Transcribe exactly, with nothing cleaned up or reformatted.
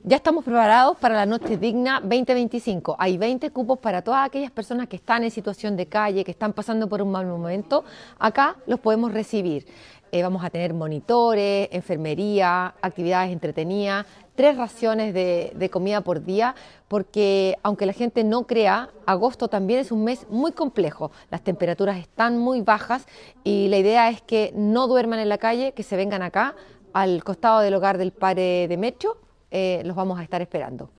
Ya estamos preparados para la Noche Digna veinte veinticinco. Hay veinte cupos para todas aquellas personas que están en situación de calle, que están pasando por un mal momento. Acá los podemos recibir. Eh, vamos a tener monitores, enfermería, actividades entretenidas, tres raciones de, de comida por día, porque aunque la gente no crea, agosto también es un mes muy complejo. Las temperaturas están muy bajas y la idea es que no duerman en la calle, que se vengan acá al costado del hogar del Padre Demetrio. Eh, los vamos a estar esperando.